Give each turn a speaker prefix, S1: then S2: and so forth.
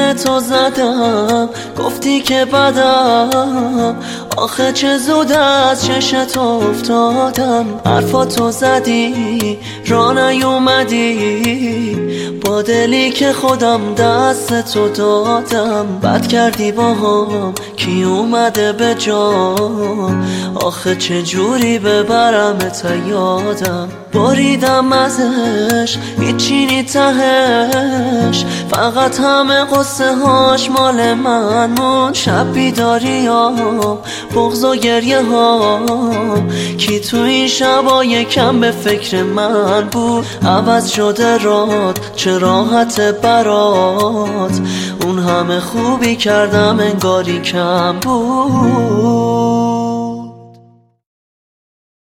S1: به تو زدم، گفتی که بدم، آخه چه زود از چشت افتادم. حرفاتو زدی را نیومدی، با دلی که خودم دست تو دادم. بد کردی با هم کی اومده به جام، آخه چه جوری ببرمت یادم. بریدم ازش هیچی نی تهش، فقط همه قصه هاش مال من مون. شب بیداری ها، بغض و گریه ها، کی تو این شبای کم به فکر من بود. عوض شده راد چه راحت برات، اون همه خوبی کردم انگاری کم بود.